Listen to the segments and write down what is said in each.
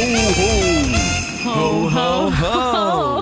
Ho, ho, ho.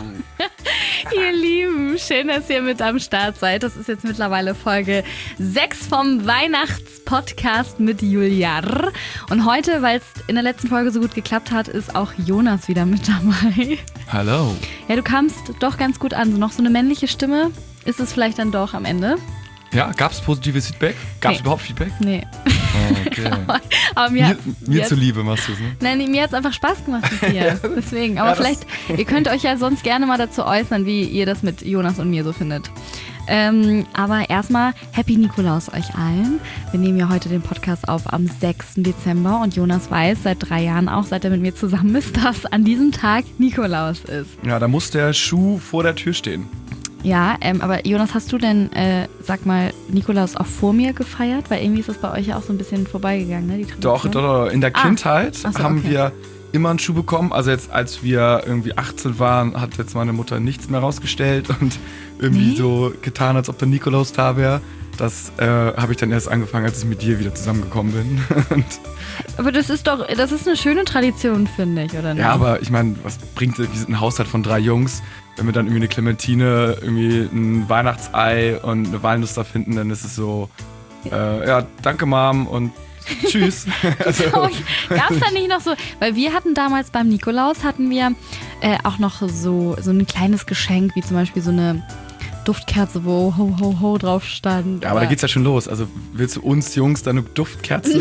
Ihr Lieben, schön, dass ihr mit am Start seid. Das ist jetzt mittlerweile Folge 6 vom Weihnachtspodcast mit Juliar. Und heute, weil es in der letzten Folge so gut geklappt hat, ist auch Jonas wieder mit dabei. Hallo. Ja, du kamst doch ganz gut an. So noch so eine männliche Stimme ist es vielleicht dann doch am Ende. Ja, gab es positives Feedback? Gab es überhaupt Feedback? Nee. Oh, okay. Aber mir zuliebe machst du es, ne? Nein, mir hat es einfach Spaß gemacht mit dir. Deswegen. Aber vielleicht, ihr könnt euch ja sonst gerne mal dazu äußern, wie ihr das mit Jonas und mir so findet. Aber erstmal Happy Nikolaus euch allen. Wir nehmen ja heute den Podcast auf am 6. Dezember und Jonas weiß seit 3 Jahren auch, seit er mit mir zusammen ist, dass an diesem Tag Nikolaus ist. Ja, da muss der Schuh vor der Tür stehen. Ja, aber Jonas, hast du denn, sag mal, Nikolaus auch vor mir gefeiert? Weil irgendwie ist das bei euch ja auch so ein bisschen vorbeigegangen, ne? Die Tradition. Doch. In der Kindheit haben okay. wir immer einen Schuh bekommen. Also jetzt, als wir irgendwie 18 waren, hat jetzt meine Mutter nichts mehr rausgestellt und irgendwie so getan, als ob der Nikolaus da wäre. Das habe ich dann erst angefangen, als ich mit dir wieder zusammengekommen bin. Aber das ist eine schöne Tradition, finde ich, oder nicht? Ja, aber ich meine, was bringt wir sind ein Haushalt von 3 Jungs. Wenn wir dann irgendwie eine Clementine, irgendwie ein Weihnachtsei und eine Walnuss da finden, dann ist es so, ja, danke Mom und tschüss. Also. Gab es da nicht noch so, weil wir hatten damals beim Nikolaus, hatten wir auch noch so ein kleines Geschenk, wie zum Beispiel so eine Duftkerze, wo Ho, Ho, Ho drauf stand. Ja, aber da geht's ja schon los. Also willst du uns Jungs da eine Duftkerze?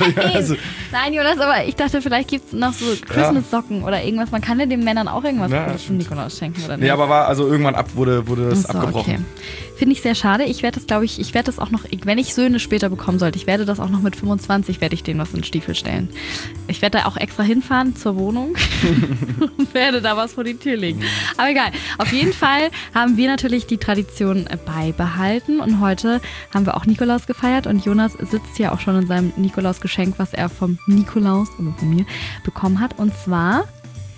Nein, Jonas, aber ich dachte, vielleicht gibt's noch so Christmas-Socken oder irgendwas. Man kann ja den Männern auch irgendwas zum Nikolaus schenken, oder nicht? Nee, aber irgendwann wurde es abgebrochen. Okay. Finde ich sehr schade. Ich werde das auch noch, wenn ich Söhne später bekommen sollte, ich werde das auch noch mit 25, werde ich denen was in den Stiefel stellen. Ich werde da auch extra hinfahren zur Wohnung und werde da was vor die Tür legen. Aber egal. Auf jeden Fall haben wir natürlich die Tradition beibehalten und heute haben wir auch Nikolaus gefeiert und Jonas sitzt ja auch schon in seinem Nikolaus-Geschenk, was er vom Nikolaus, also von mir, bekommen hat. Und zwar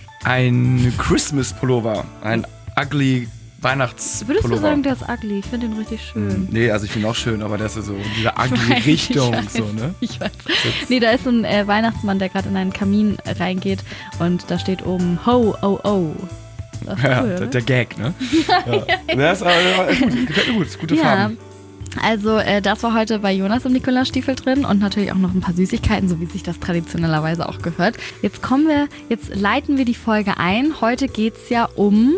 ein Christmas-Pullover, ein ugly Weihnachtspullover. Würdest du sagen, der ist ugly? Ich finde den richtig schön. Nee, also ich finde ihn auch schön, aber der ist so in dieser ugly Richtung. Ich weiß. Nee, da ist so ein Weihnachtsmann, der gerade in einen Kamin reingeht und da steht oben Ho, oh, oh. Das ist cool, der Gag, ne? Ja. Das ist aber gut. Gefällt mir gut. Ist gute Farben. Also das war heute bei Jonas im Nikolausstiefel drin und natürlich auch noch ein paar Süßigkeiten, so wie sich das traditionellerweise auch gehört. Jetzt leiten wir die Folge ein. Heute geht's ja um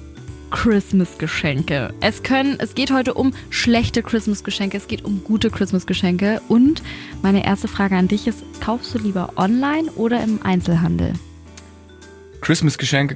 Christmas-Geschenke. Es geht heute um schlechte Christmas-Geschenke, es geht um gute Christmas-Geschenke und meine erste Frage an dich ist, kaufst du lieber online oder im Einzelhandel? Christmas-Geschenke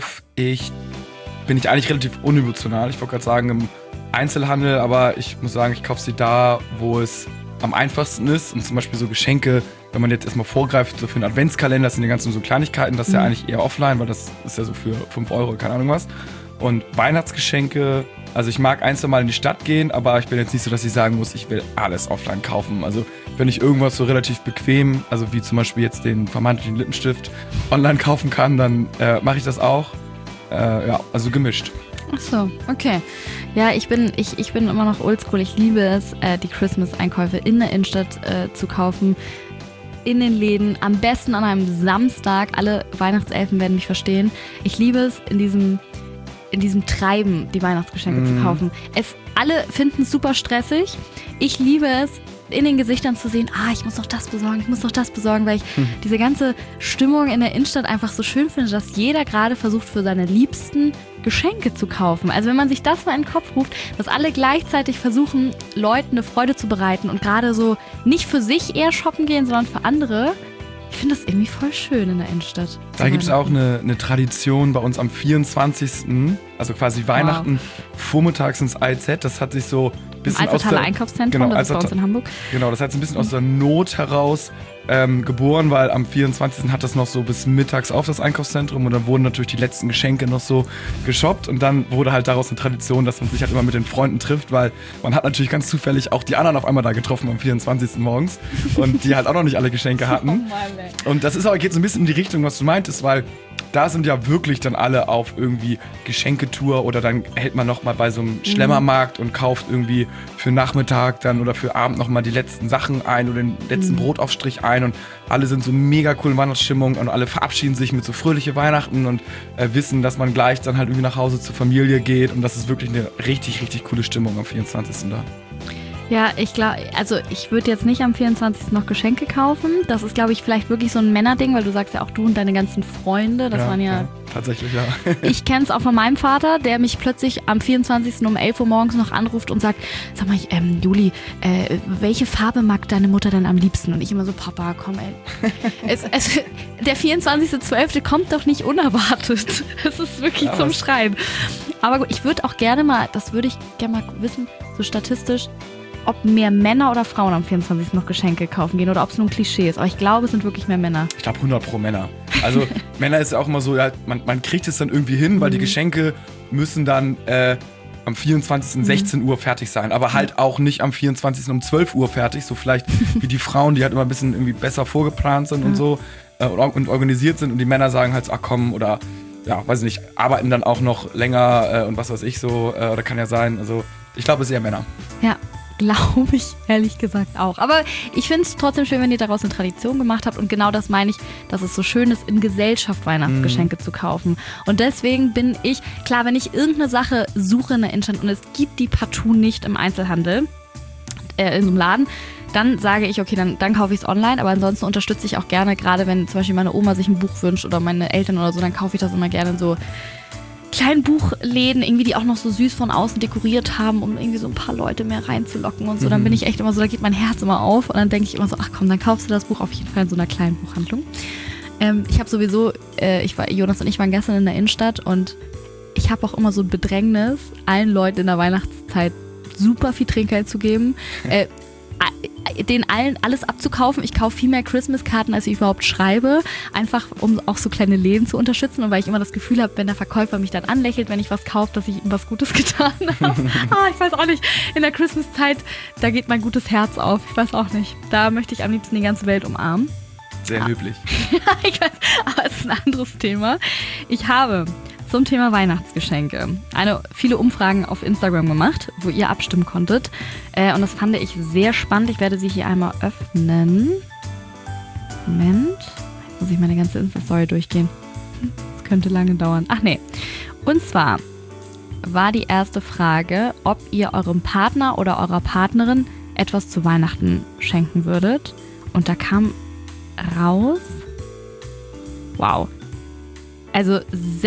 bin ich eigentlich relativ unemotional. Ich wollte gerade sagen im Einzelhandel, aber ich muss sagen, ich kaufe sie da, wo es am einfachsten ist und zum Beispiel so Geschenke, wenn man jetzt erstmal vorgreift, so für einen Adventskalender, das sind die ganzen so Kleinigkeiten, das ist ja eigentlich eher offline, weil das ist ja so für 5 Euro, keine Ahnung was. Und Weihnachtsgeschenke, also ich mag ein, 2 Mal in die Stadt gehen, aber ich bin jetzt nicht so, dass ich sagen muss, ich will alles offline kaufen. Also wenn ich irgendwas so relativ bequem, also wie zum Beispiel jetzt den vermeintlichen Lippenstift, online kaufen kann, dann mache ich das auch. Ja, also gemischt. Ach so, okay. Ja, ich bin immer noch oldschool. Ich liebe es, die Christmas-Einkäufe in der Innenstadt zu kaufen. In den Läden, am besten an einem Samstag. Alle Weihnachtselfen werden mich verstehen. Ich liebe es, in diesem Treiben die Weihnachtsgeschenke zu kaufen. Alle finden es super stressig. Ich liebe es, in den Gesichtern zu sehen, ich muss noch das besorgen, weil ich diese ganze Stimmung in der Innenstadt einfach so schön finde, dass jeder gerade versucht, für seine Liebsten Geschenke zu kaufen. Also wenn man sich das mal in den Kopf ruft, dass alle gleichzeitig versuchen, Leuten eine Freude zu bereiten und gerade so nicht für sich eher shoppen gehen, sondern für andere. Ich finde das irgendwie voll schön in der Innenstadt. Da gibt es auch eine Tradition bei uns am 24., also quasi Weihnachten, vormittags ins AIZ. Das hat sich so ein bisschen aus der Einkaufszentrum, das ist bei uns in Hamburg. Genau, das hat sich ein bisschen aus der Not heraus geboren, weil am 24. hat das noch so bis mittags auf das Einkaufszentrum und dann wurden natürlich die letzten Geschenke noch so geshoppt und dann wurde halt daraus eine Tradition, dass man sich halt immer mit den Freunden trifft, weil man hat natürlich ganz zufällig auch die anderen auf einmal da getroffen am 24. morgens und die halt auch noch nicht alle Geschenke hatten. Und das ist aber, geht so ein bisschen in die Richtung, was du meintest, weil da sind ja wirklich dann alle auf irgendwie Geschenketour oder dann hält man nochmal bei so einem Schlemmermarkt und kauft irgendwie für Nachmittag dann oder für Abend nochmal die letzten Sachen ein oder den letzten Brotaufstrich ein und alle sind so mega cool in Weihnachtsstimmung und alle verabschieden sich mit so fröhliche Weihnachten und wissen, dass man gleich dann halt irgendwie nach Hause zur Familie geht und das ist wirklich eine richtig, richtig coole Stimmung am 24. da. Ja, ich glaube, also ich würde jetzt nicht am 24. noch Geschenke kaufen. Das ist, glaube ich, vielleicht wirklich so ein Männerding, weil du sagst ja auch du und deine ganzen Freunde, das waren ja... Tatsächlich, ja. Ich kenne es auch von meinem Vater, der mich plötzlich am 24. um 11 Uhr morgens noch anruft und sagt, sag mal, Juli, welche Farbe mag deine Mutter denn am liebsten? Und ich immer so, Papa, komm, ey. Der 24.12. kommt doch nicht unerwartet. Das ist wirklich zum Schreien. Aber gut, ich würde auch gerne mal, das würde ich gerne mal wissen, so statistisch, ob mehr Männer oder Frauen am 24. noch Geschenke kaufen gehen oder ob es nur ein Klischee ist. Aber ich glaube, es sind wirklich mehr Männer. Ich glaube 100% Männer. Also Männer ist ja auch immer so, ja, man kriegt es dann irgendwie hin, weil die Geschenke müssen dann am 24. 16 Uhr fertig sein. Aber halt auch nicht am 24. um 12 Uhr fertig. So vielleicht wie die Frauen, die halt immer ein bisschen irgendwie besser vorgeplant sind und so und organisiert sind. Und die Männer sagen halt so, ach komm, oder ja, weiß ich nicht, arbeiten dann auch noch länger und was weiß ich so. Oder kann ja sein. Also ich glaube, es ist eher Männer. Ja. Glaube ich ehrlich gesagt auch. Aber ich finde es trotzdem schön, wenn ihr daraus eine Tradition gemacht habt. Und genau das meine ich, dass es so schön ist, in Gesellschaft Weihnachtsgeschenke zu kaufen. Und deswegen bin ich, klar, wenn ich irgendeine Sache suche in der Innenstadt und es gibt die partout nicht im Einzelhandel, in so einem Laden, dann sage ich, okay, dann kaufe ich es online. Aber ansonsten unterstütze ich auch gerne, gerade wenn zum Beispiel meine Oma sich ein Buch wünscht oder meine Eltern oder so, dann kaufe ich das immer gerne in so kleinen Buchläden, irgendwie, die auch noch so süß von außen dekoriert haben, um irgendwie so ein paar Leute mehr reinzulocken und so. Dann bin ich echt immer so, da geht mein Herz immer auf und dann denke ich immer so, ach komm, dann kaufst du das Buch auf jeden Fall in so einer kleinen Buchhandlung. Ich habe sowieso, Jonas und ich waren gestern in der Innenstadt und ich habe auch immer so ein Bedrängnis, allen Leuten in der Weihnachtszeit super viel Trinkgeld zu geben. Den allen alles abzukaufen. Ich kaufe viel mehr Christmas-Karten, als ich überhaupt schreibe. Einfach, um auch so kleine Läden zu unterstützen und weil ich immer das Gefühl habe, wenn der Verkäufer mich dann anlächelt, wenn ich was kaufe, dass ich ihm was Gutes getan habe. Ich weiß auch nicht. In der Christmas-Zeit, da geht mein gutes Herz auf. Ich weiß auch nicht. Da möchte ich am liebsten die ganze Welt umarmen. Sehr löblich. Ich weiß, aber es ist ein anderes Thema. Ich habe zum Thema Weihnachtsgeschenke viele Umfragen auf Instagram gemacht, wo ihr abstimmen konntet. Und das fand ich sehr spannend. Ich werde sie hier einmal öffnen. Moment. Jetzt muss ich meine ganze Insta-Story durchgehen. Das könnte lange dauern. Ach nee. Und zwar war die erste Frage, ob ihr eurem Partner oder eurer Partnerin etwas zu Weihnachten schenken würdet. Und da kam raus, wow, also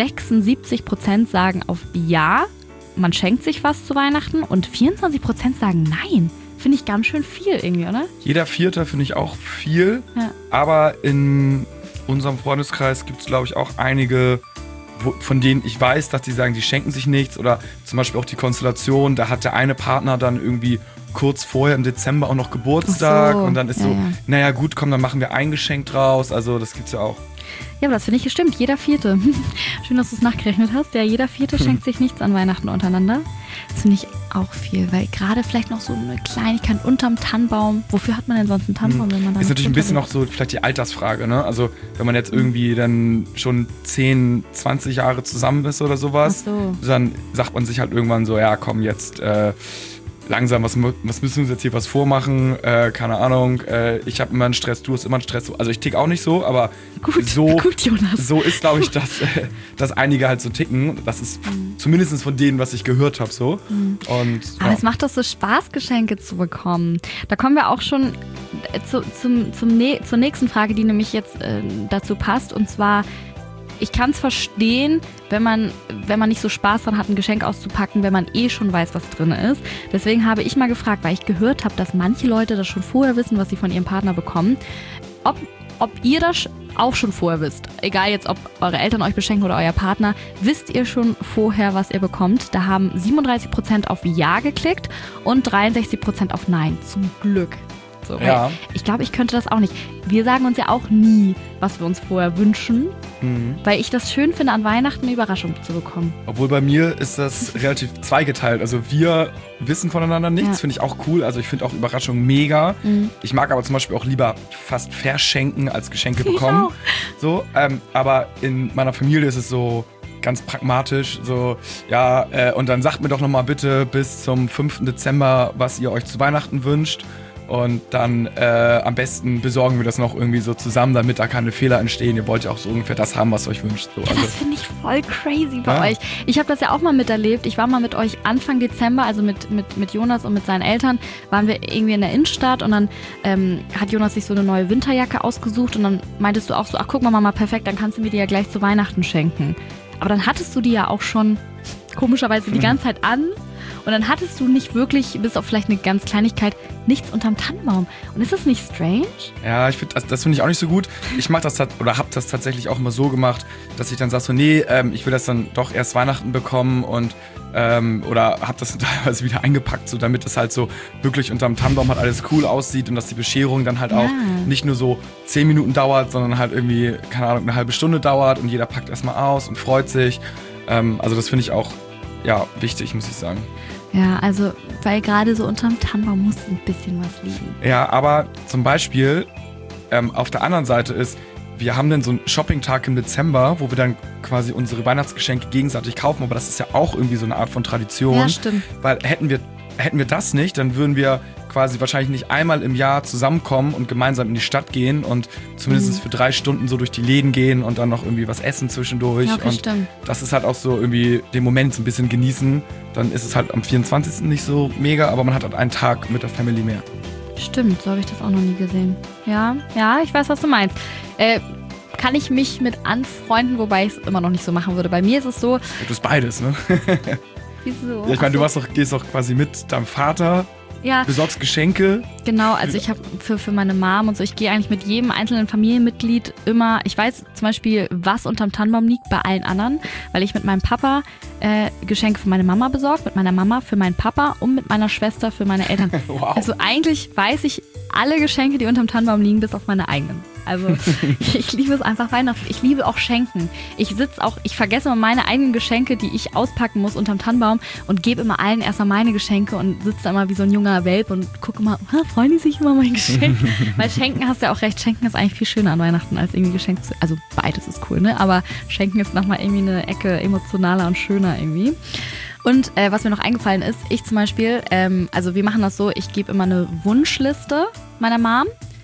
76% sagen auf Ja, man schenkt sich was zu Weihnachten und 24% sagen Nein. Finde ich ganz schön viel irgendwie, oder? Jeder Vierte finde ich auch viel, aber in unserem Freundeskreis gibt es, glaube ich, auch einige, von denen ich weiß, dass die sagen, die schenken sich nichts oder zum Beispiel auch die Konstellation, da hat der eine Partner dann irgendwie kurz vorher im Dezember auch noch Geburtstag und dann ist naja gut, komm, dann machen wir ein Geschenk draus, also das gibt's ja auch. Ja, aber das finde ich gestimmt, jeder Vierte. Schön, dass du es nachgerechnet hast. Ja, jeder Vierte schenkt sich nichts an Weihnachten untereinander. Das finde ich auch viel, weil gerade vielleicht noch so eine Kleinigkeit unterm Tannenbaum. Wofür hat man denn sonst einen Tannenbaum, wenn man da ist natürlich ein bisschen noch so vielleicht die Altersfrage, ne? Also wenn man jetzt irgendwie dann schon 10, 20 Jahre zusammen ist oder sowas, dann sagt man sich halt irgendwann so, ja komm, jetzt langsam, was müssen wir uns jetzt hier was vormachen? Keine Ahnung, ich habe immer einen Stress, du hast immer einen Stress. Also ich tick auch nicht so, aber gut, Jonas. So ist, glaube ich, dass einige halt so ticken. Das ist zumindest von denen, was ich gehört habe, so. Und, aber es macht doch so Spaß, Geschenke zu bekommen. Da kommen wir auch schon zur nächsten Frage, die nämlich jetzt dazu passt. Und zwar, ich kann es verstehen, wenn man nicht so Spaß dran hat, ein Geschenk auszupacken, wenn man schon weiß, was drin ist. Deswegen habe ich mal gefragt, weil ich gehört habe, dass manche Leute das schon vorher wissen, was sie von ihrem Partner bekommen, ob ihr das auch schon vorher wisst. Egal jetzt, ob eure Eltern euch beschenken oder euer Partner, wisst ihr schon vorher, was ihr bekommt. Da haben 37% auf Ja geklickt und 63% auf Nein. Zum Glück. So, ja. Ich glaube, ich könnte das auch nicht. Wir sagen uns ja auch nie, was wir uns vorher wünschen. Weil ich das schön finde, an Weihnachten eine Überraschung zu bekommen. Obwohl bei mir ist das relativ zweigeteilt. Also wir wissen voneinander nichts, finde ich auch cool. Also ich finde auch Überraschungen mega. Ich mag aber zum Beispiel auch lieber fast verschenken als Geschenke bekommen. So, aber in meiner Familie ist es so ganz pragmatisch, so, ja, und dann sagt mir doch nochmal bitte bis zum 5. Dezember, was ihr euch zu Weihnachten wünscht. Und dann am besten besorgen wir das noch irgendwie so zusammen, damit da keine Fehler entstehen. Ihr wollt ja auch so ungefähr das haben, was ihr euch wünscht. So, ja, das finde ich voll crazy bei euch. Ich habe das ja auch mal miterlebt. Ich war mal mit euch Anfang Dezember, also mit Jonas und mit seinen Eltern, waren wir irgendwie in der Innenstadt und dann hat Jonas sich so eine neue Winterjacke ausgesucht und dann meintest du auch so, ach guck mal Mama, perfekt, dann kannst du mir die ja gleich zu Weihnachten schenken. Aber dann hattest du die ja auch schon komischerweise die ganze Zeit an. Und dann hattest du nicht wirklich, bis auf vielleicht eine ganz Kleinigkeit, nichts unterm Tannenbaum. Und ist das nicht strange? Ja, ich finde, das finde ich auch nicht so gut. Ich mache das oder habe das tatsächlich auch immer so gemacht, dass ich dann sage so, nee, ich will das dann doch erst Weihnachten bekommen und oder habe das teilweise wieder eingepackt, so damit es halt so wirklich unterm Tannenbaum halt alles cool aussieht und dass die Bescherung dann halt auch nicht nur so 10 Minuten dauert, sondern halt irgendwie, keine Ahnung, eine halbe Stunde dauert und jeder packt erstmal aus und freut sich. Also das finde ich auch wichtig, muss ich sagen. Ja, also, weil gerade so unterm Tannenbaum muss ein bisschen was liegen. Ja, aber zum Beispiel auf der anderen Seite ist, wir haben dann so einen Shopping-Tag im Dezember, wo wir dann quasi unsere Weihnachtsgeschenke gegenseitig kaufen, aber das ist ja auch irgendwie so eine Art von Tradition. Ja, stimmt. Weil hätten wir das nicht, dann würden wir quasi wahrscheinlich nicht einmal im Jahr zusammenkommen und gemeinsam in die Stadt gehen und zumindest für 3 Stunden so durch die Läden gehen und dann noch irgendwie was essen zwischendurch. Ja, okay, und stimmt. das ist halt auch so irgendwie den Moment so ein bisschen genießen. Dann ist es halt am 24. nicht so mega, aber man hat halt einen Tag mit der Family mehr. Stimmt, so habe ich das auch noch nie gesehen. Ja, ich weiß, was du meinst. Kann ich mich mit anfreunden, wobei ich es immer noch nicht so machen würde. Bei mir ist es so... Du bist beides, ne? Wieso? Ja, ich meine, gehst doch quasi mit deinem Vater, besorgst Geschenke. Genau, also ich habe für meine Mom und so, ich gehe eigentlich mit jedem einzelnen Familienmitglied immer, ich weiß zum Beispiel, was unterm Tannenbaum liegt bei allen anderen, weil ich mit meinem Papa Geschenke für meine Mama besorgt, mit meiner Mama für meinen Papa und mit meiner Schwester für meine Eltern. Wow. Also eigentlich weiß ich alle Geschenke, die unterm Tannenbaum liegen, bis auf meine eigenen. Also ich liebe es einfach Weihnachten. Ich liebe auch Schenken. Ich vergesse immer meine eigenen Geschenke, die ich auspacken muss unterm Tannenbaum und gebe immer allen erstmal meine Geschenke und sitze da immer wie so ein junger Welp und gucke immer, freuen die sich immer mein Geschenk? Weil Schenken, hast du ja auch recht, Schenken ist eigentlich viel schöner an Weihnachten als irgendwie Geschenk zu... Also beides ist cool, ne? Aber Schenken ist nochmal irgendwie eine Ecke emotionaler und schöner irgendwie. Und was mir noch eingefallen ist, ich zum Beispiel, also wir machen das so, ich gebe immer eine Wunschliste meiner Mom.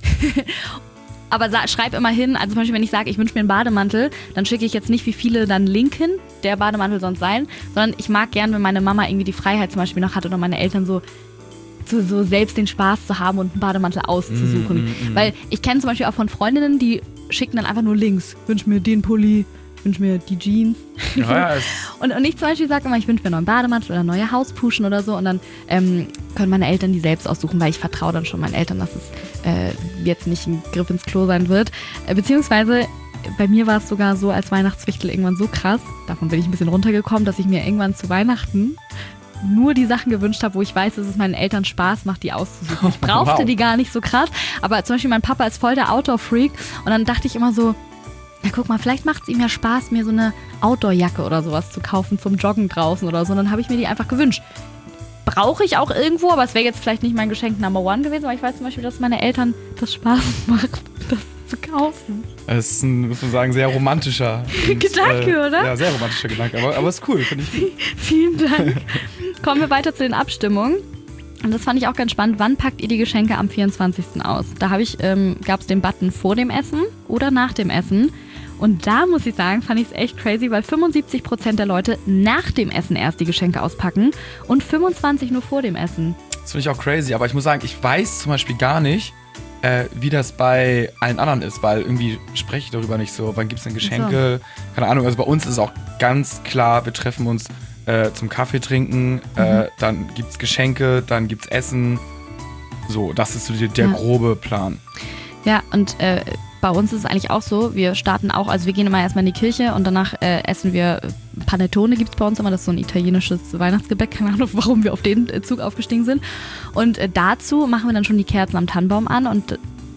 Aber schreib immer hin, also zum Beispiel, wenn ich sage, ich wünsche mir einen Bademantel, dann schicke ich jetzt nicht, wie viele dann Link hin, der Bademantel sonst sein, sondern ich mag gern, wenn meine Mama irgendwie die Freiheit zum Beispiel noch hat oder meine Eltern so selbst den Spaß zu haben und einen Bademantel auszusuchen. Weil ich kenne zum Beispiel auch von Freundinnen, die schicken dann einfach nur Links. Wünsch mir den Pulli, wünsch mir die Jeans. Ja, und ich zum Beispiel sage immer, ich wünsche mir einen neuen Bademantel oder neue Hauspuschen oder so und dann können meine Eltern die selbst aussuchen, weil ich vertraue dann schon meinen Eltern, dass es jetzt nicht ein Griff ins Klo sein wird. Beziehungsweise bei mir war es sogar so als Weihnachtswichtel irgendwann so krass, davon bin ich ein bisschen runtergekommen, dass ich mir irgendwann zu Weihnachten nur die Sachen gewünscht habe, wo ich weiß, dass es meinen Eltern Spaß macht, die auszusuchen. Ich brauchte die gar nicht so krass, aber zum Beispiel mein Papa ist voll der Outdoor-Freak und dann dachte ich immer so, ja guck mal, vielleicht macht es ihm ja Spaß, mir so eine Outdoor-Jacke oder sowas zu kaufen zum Joggen draußen oder so. Und dann habe ich mir die einfach gewünscht. Brauche ich auch irgendwo, aber es wäre jetzt vielleicht nicht mein Geschenk Number One gewesen, aber ich weiß zum Beispiel, dass meine Eltern das Spaß macht, das zu kaufen. Das ist ein, muss man sagen, sehr romantischer Gedanke, oder? Ja, sehr romantischer Gedanke, aber ist cool, finde ich. Vielen Dank. Kommen wir weiter zu den Abstimmungen. Und das fand ich auch ganz spannend. Wann packt ihr die Geschenke am 24. aus? Da gab es den Button vor dem Essen oder nach dem Essen. Und da muss ich sagen, fand ich es echt crazy, weil 75% der Leute nach dem Essen erst die Geschenke auspacken und 25% nur vor dem Essen. Das finde ich auch crazy, aber ich muss sagen, ich weiß zum Beispiel gar nicht, wie das bei allen anderen ist, weil irgendwie spreche ich darüber nicht so. Wann gibt es denn Geschenke? So. Keine Ahnung, also bei uns ist es auch ganz klar, wir treffen uns zum Kaffee trinken, dann gibt es Geschenke, dann gibt es Essen. So, das ist so der grobe Plan. Ja, und bei uns ist es eigentlich auch so, wir starten auch, also wir gehen immer erstmal in die Kirche und danach essen wir Panettone, gibt es bei uns immer, das ist so ein italienisches Weihnachtsgebäck, keine Ahnung, warum wir auf den Zug aufgestiegen sind. Und dazu machen wir dann schon die Kerzen am Tannenbaum an und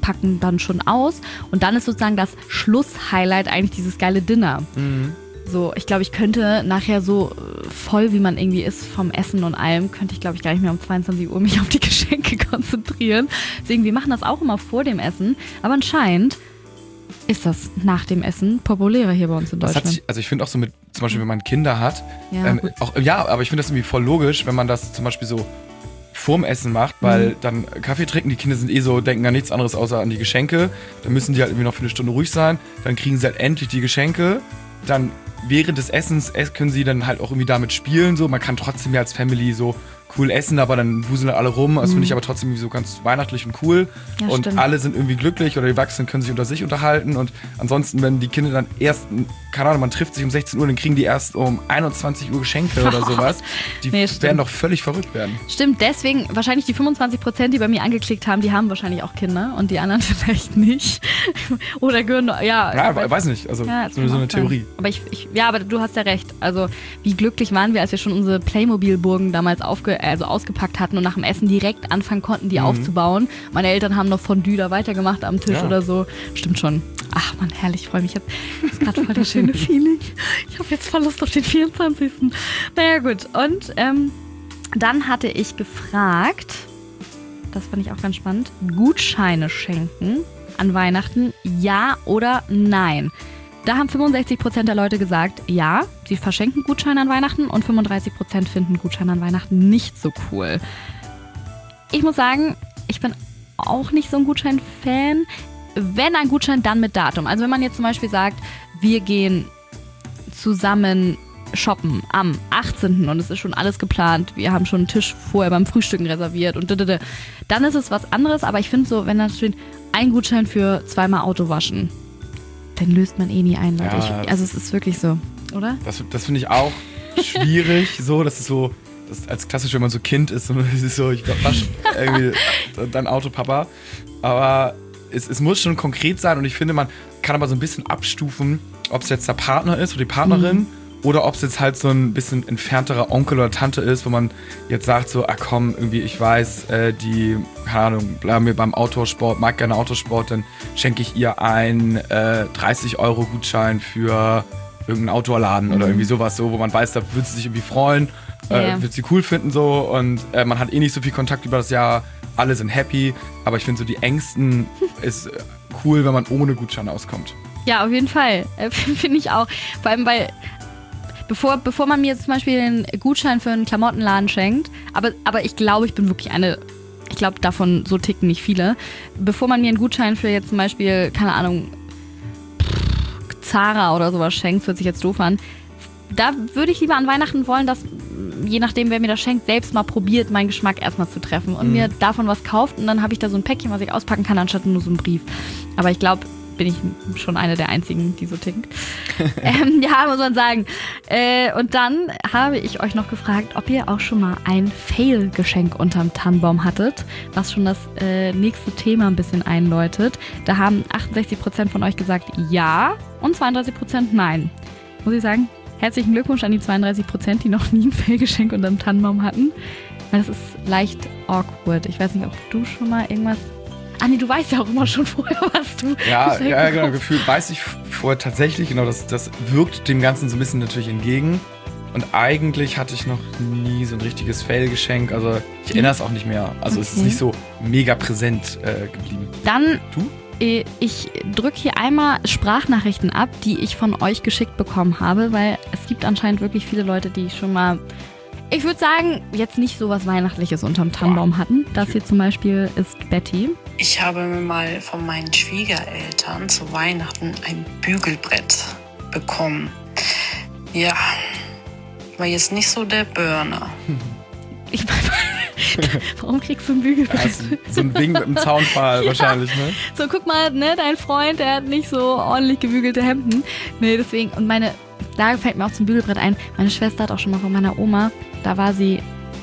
Packen dann schon aus und dann ist sozusagen das Schlusshighlight eigentlich dieses geile Dinner. So, ich glaube, ich könnte nachher so voll, wie man irgendwie ist vom Essen und allem, könnte ich, glaube ich, gar nicht mehr um 22 Uhr mich auf die Geschenke konzentrieren. Deswegen, wir machen das auch immer vor dem Essen, aber anscheinend ist das nach dem Essen populärer hier bei uns in Deutschland. Also ich finde auch so mit, zum Beispiel, wenn man Kinder hat, aber ich finde das irgendwie voll logisch, wenn man das zum Beispiel so vorm Essen macht, weil dann Kaffee trinken, die Kinder sind so, denken an nichts anderes außer an die Geschenke, dann müssen die halt irgendwie noch für eine Stunde ruhig sein, dann kriegen sie halt endlich die Geschenke, dann während des Essens können sie dann halt auch irgendwie damit spielen, so, man kann trotzdem ja als Family so cool essen, aber dann wuseln alle rum. Das finde ich aber trotzdem irgendwie so ganz weihnachtlich und cool. Ja, und stimmt. alle sind irgendwie glücklich oder die Erwachsenen können sich unter sich unterhalten. Und ansonsten, wenn die Kinder dann erst, keine Ahnung, man trifft sich um 16 Uhr, dann kriegen die erst um 21 Uhr Geschenke oder sowas. Die werden doch völlig verrückt werden. Stimmt, deswegen wahrscheinlich die 25%, die bei mir angeklickt haben, die haben wahrscheinlich auch Kinder und die anderen vielleicht nicht. Oder gehören, Ja, weiß nicht. Also ja, so eine Theorie. Aber aber du hast ja recht. Also wie glücklich waren wir, als wir schon unsere Playmobil-Burgen damals ausgepackt hatten und nach dem Essen direkt anfangen konnten, die aufzubauen. Meine Eltern haben noch Fondue da weitergemacht am Tisch oder so. Stimmt schon. Ach man, herrlich, ich freue mich jetzt. Das ist gerade voll das schöne Feeling. Ich habe jetzt voll Lust auf den 24. Naja gut, und dann hatte ich gefragt, das fand ich auch ganz spannend, Gutscheine schenken an Weihnachten, ja oder nein? Da haben 65% der Leute gesagt, ja, sie verschenken Gutscheine an Weihnachten und 35% finden Gutscheine an Weihnachten nicht so cool. Ich muss sagen, ich bin auch nicht so ein Gutschein-Fan. Wenn ein Gutschein, dann mit Datum. Also wenn man jetzt zum Beispiel sagt, wir gehen zusammen shoppen am 18. und es ist schon alles geplant, wir haben schon einen Tisch vorher beim Frühstücken reserviert und dann ist es was anderes, aber ich finde so, wenn da steht, ein Gutschein für 2-mal Auto waschen, dann löst man nie ein, Leute. Ja, also es ist wirklich so, oder? Das finde ich auch schwierig, so, das ist so, das ist als klassisch, wenn man so Kind ist und es ist so, ich wasche irgendwie dein Auto, Papa, aber es muss schon konkret sein und ich finde, man kann aber so ein bisschen abstufen, ob es jetzt der Partner ist oder die Partnerin oder ob es jetzt halt so ein bisschen entfernterer Onkel oder Tante ist, wo man jetzt sagt so, komm, irgendwie, ich weiß, die, keine Ahnung, bleiben wir beim Autosport, mag gerne Autosport, dann schenke ich ihr einen 30-Euro-Gutschein für irgendeinen Outdoor-Laden oder irgendwie sowas, so, wo man weiß, da wird sie sich irgendwie freuen, wird sie cool finden so und man hat nicht so viel Kontakt über das Jahr, alle sind happy, aber ich finde so die Engsten ist cool, wenn man ohne Gutschein auskommt. Ja, auf jeden Fall, finde ich auch, vor allem, weil Bevor man mir zum Beispiel einen Gutschein für einen Klamottenladen schenkt, aber ich glaube, ich bin wirklich ich glaube, davon so ticken nicht viele. Bevor man mir einen Gutschein für jetzt zum Beispiel, keine Ahnung, Zara oder sowas schenkt, hört sich jetzt doof an, da würde ich lieber an Weihnachten wollen, dass, je nachdem, wer mir das schenkt, selbst mal probiert, meinen Geschmack erstmal zu treffen und mir davon was kauft und dann habe ich da so ein Päckchen, was ich auspacken kann, anstatt nur so einen Brief. Aber ich glaube, bin ich schon eine der einzigen, die so tickt. Ja, muss man sagen. Und dann habe ich euch noch gefragt, ob ihr auch schon mal ein Fail-Geschenk unterm Tannenbaum hattet, was schon das nächste Thema ein bisschen einläutet. Da haben 68% von euch gesagt ja und 32% nein. Muss ich sagen, herzlichen Glückwunsch an die 32%, die noch nie ein Fail-Geschenk unterm Tannenbaum hatten. Weil das ist leicht awkward. Ich weiß nicht, ob du schon mal irgendwas... Anni, du weißt ja auch immer schon vorher, was du... Ja, genau, gefühlt weiß ich vorher tatsächlich, genau, das wirkt dem Ganzen so ein bisschen natürlich entgegen. Und eigentlich hatte ich noch nie so ein richtiges Fail-Geschenk, also ich erinnere es auch nicht mehr. Also es ist nicht so mega präsent geblieben. Dann, Du? Ich drücke hier einmal Sprachnachrichten ab, die ich von euch geschickt bekommen habe, weil es gibt anscheinend wirklich viele Leute, die schon mal... Ich würde sagen, jetzt nicht so was Weihnachtliches unterm Tannenbaum hatten. Das hier zum Beispiel ist Betty. Ich habe mir mal von meinen Schwiegereltern zu Weihnachten ein Bügelbrett bekommen. Ja, war jetzt nicht so der Burner. Ich meine, warum kriegst du ein Bügelbrett? Ja, so ein Ding mit einem Zaunpfahl wahrscheinlich, ne? So, guck mal, ne, dein Freund, der hat nicht so ordentlich gebügelte Hemden. Nee, deswegen, und da fällt mir auch zum Bügelbrett ein, meine Schwester hat auch schon mal von meiner Oma, da war sie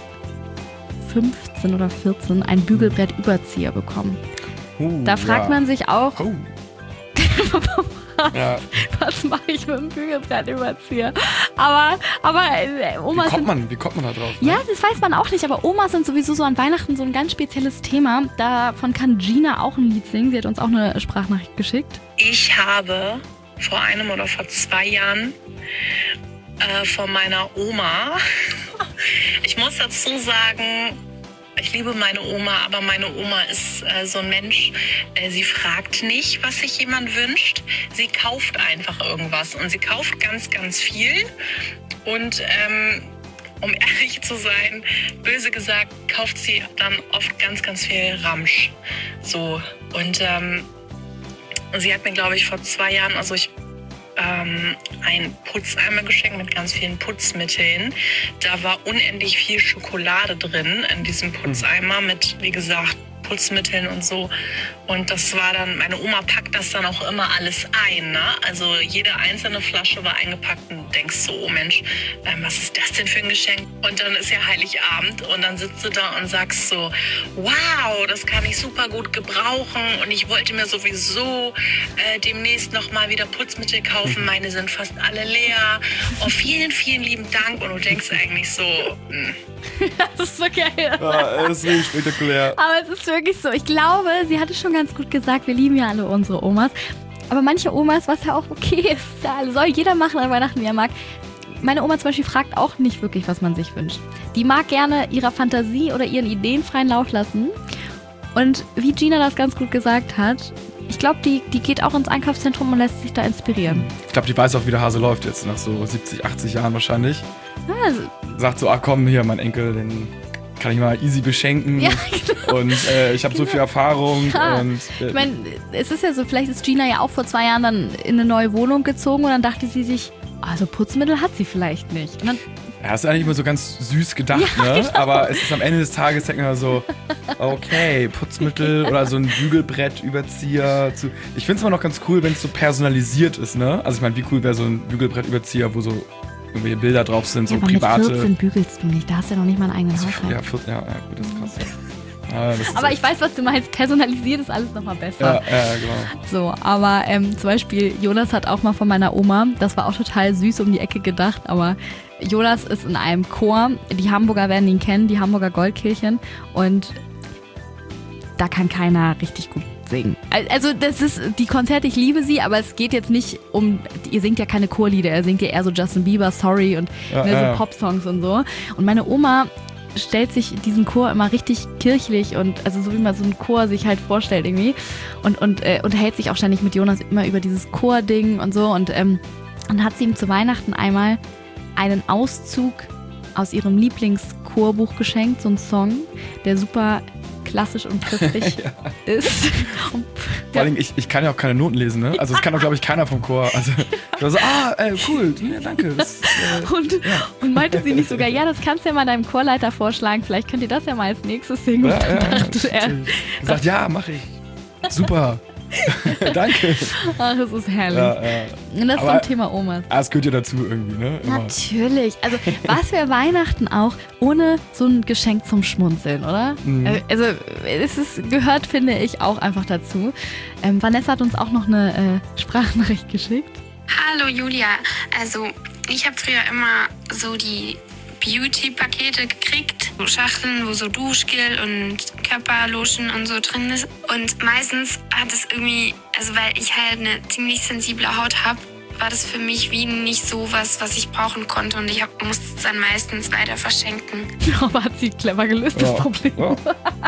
15 oder 14, ein Bügelbrett-Überzieher bekommen. Da fragt man sich auch, Ja. Was mache ich mit dem Bügelbrettüberzieher? Aber Omas Wie kommt man da drauf? Ne? Ja, das weiß man auch nicht, aber Omas sind sowieso so an Weihnachten so ein ganz spezielles Thema. Davon kann Gina auch ein Lied singen. Sie hat uns auch eine Sprachnachricht geschickt. Ich habe vor 1 oder vor 2 Jahren von meiner Oma, ich muss dazu sagen, ich liebe meine Oma, aber meine Oma ist so ein Mensch, sie fragt nicht, was sich jemand wünscht. Sie kauft einfach irgendwas und sie kauft ganz, ganz viel. Und um ehrlich zu sein, böse gesagt, kauft sie dann oft ganz, ganz viel Ramsch. So. Und sie hat mir, glaube ich, vor 2 Jahren, ein Putzeimer geschenkt mit ganz vielen Putzmitteln. Da war unendlich viel Schokolade drin in diesem Putzeimer mit, wie gesagt, Putzmitteln und so. Und das war dann, meine Oma packt das dann auch immer alles ein, ne? Also jede einzelne Flasche war eingepackt und du denkst so, oh Mensch, was ist das denn für ein Geschenk? Und dann ist ja Heiligabend und dann sitzt du da und sagst so, wow, das kann ich super gut gebrauchen und ich wollte mir sowieso demnächst nochmal wieder Putzmittel kaufen. Meine sind fast alle leer. Oh, vielen, vielen lieben Dank. Und du denkst eigentlich so, Das ist so geil. Ja, das ist richtig spektakulär. Aber es ist wirklich so. Ich glaube, sie hatte schon ganz gut gesagt, wir lieben ja alle unsere Omas. Aber manche Omas, was ja auch okay ist, ja, soll jeder machen an Weihnachten, wie er mag. Meine Oma zum Beispiel fragt auch nicht wirklich, was man sich wünscht. Die mag gerne ihrer Fantasie oder ihren Ideen freien Lauf lassen. Und wie Gina das ganz gut gesagt hat, ich glaube, die geht auch ins Einkaufszentrum und lässt sich da inspirieren. Ich glaube, die weiß auch, wie der Hase läuft jetzt, nach so 70, 80 Jahren wahrscheinlich. Ja, also, Sagt so, komm, hier, mein Enkel, den kann ich mal easy beschenken. Ja, genau. Und ich habe so viel Erfahrung. Ja. Und, ich meine, es ist ja so, vielleicht ist Gina ja auch vor 2 Jahren dann in eine neue Wohnung gezogen und dann dachte sie sich, also Putzmittel hat sie vielleicht nicht. Und dann, ja, das ist eigentlich immer so ganz süß gedacht, Ja, ne? genau. Aber es ist am Ende des Tages, denkt man so, okay, Putzmittel oder so ein Bügelbrettüberzieher. Ich finde es immer noch ganz cool, wenn es so personalisiert ist, ne? Also ich meine, wie cool wäre so ein Bügelbrettüberzieher, wo so irgendwelche Bilder drauf sind, so aber private. mit 14 bügelst du nicht, da hast du ja noch nicht mal einen eigenen Also, Haushalt. ja, gut, das ist krass. Ja, das ist Aber echt- ich weiß, was du meinst. Personalisiert ist alles nochmal besser. Ja, genau. So, aber zum Beispiel Jonas hat auch mal von meiner Oma, das war auch total süß um die Ecke gedacht, aber Jonas ist in einem Chor, die Hamburger werden ihn kennen, die Hamburger Goldkirchen, und da kann keiner richtig gut singen. Also das ist die Konzerte, ich liebe sie, aber es geht jetzt nicht um, ihr singt ja keine Chorlieder, er singt ja eher so Justin Bieber, Sorry und so Popsongs und so. Und meine Oma stellt sich diesen Chor immer richtig kirchlich und also so wie man so einen Chor sich halt vorstellt irgendwie und unterhält sich auch ständig mit Jonas immer über dieses Chording und so und hat sie ihm zu Weihnachten einmal einen Auszug aus ihrem Lieblingschorbuch geschenkt, so einen Song, der super klassisch und christlich ist. Und, Vor allem, ich kann ja auch keine Noten lesen, ne? Also das kann doch, glaube ich, keiner vom Chor. Also ich war so, cool, ja, danke. Das, und meinte sie nicht sogar, ja, das kannst du ja mal deinem Chorleiter vorschlagen, vielleicht könnt ihr das ja mal als nächstes singen. Und dann dachte er, gesagt, ja, mach ich. Super. Danke. ach, das ist herrlich. Ja. Und das Aber- zum Thema Omas. Es gehört ja dazu irgendwie, ne? Immer. Natürlich. Also, was für Weihnachten auch ohne so ein Geschenk zum Schmunzeln, oder? Mhm. Also, gehört, finde ich, auch einfach dazu. Vanessa hat uns auch noch eine Sprachnachricht geschickt. Hallo Julia, also ich habe früher immer so die Beauty-Pakete gekriegt, so Schachteln, wo so Duschgel und Körperlotion und so drin ist. Und meistens hat es irgendwie, also weil ich halt eine ziemlich sensible Haut habe, war das für mich wie nicht so was ich brauchen konnte und ich musste es dann meistens weiter verschenken. Aber hat sie clever gelöst, das Problem. Ja.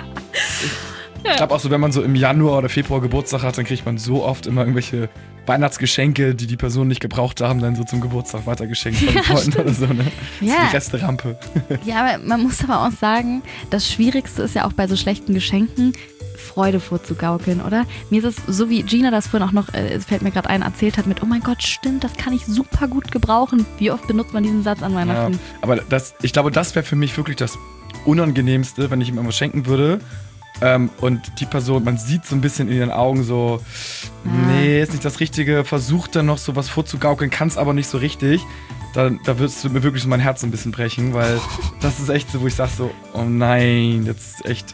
Ich glaube auch so, wenn man so im Januar oder Februar Geburtstag hat, dann kriegt man so oft immer irgendwelche Weihnachtsgeschenke, die Personen nicht gebraucht haben, dann so zum Geburtstag weitergeschenkt von Freunden oder so, ne? Das ist Ja. die Resterampe. Ja, aber man muss aber auch sagen, das Schwierigste ist ja auch bei so schlechten Geschenken, Freude vorzugaukeln, oder? Mir ist es, so wie Gina das vorhin auch noch, es fällt mir gerade ein, erzählt hat mit, oh mein Gott, stimmt, das kann ich super gut gebrauchen. Wie oft benutzt man diesen Satz an Ja, Weihnachten? aber ich glaube, das wäre für mich wirklich das Unangenehmste, wenn ich ihm irgendwas schenken würde. Und die Person, man sieht so ein bisschen in ihren Augen so, nee, ist nicht das Richtige, versucht dann noch so was vorzugaukeln, kann es aber nicht so richtig. Da würdest du mir wirklich so mein Herz so ein bisschen brechen, weil das ist echt so, wo ich sage so, oh nein, jetzt echt,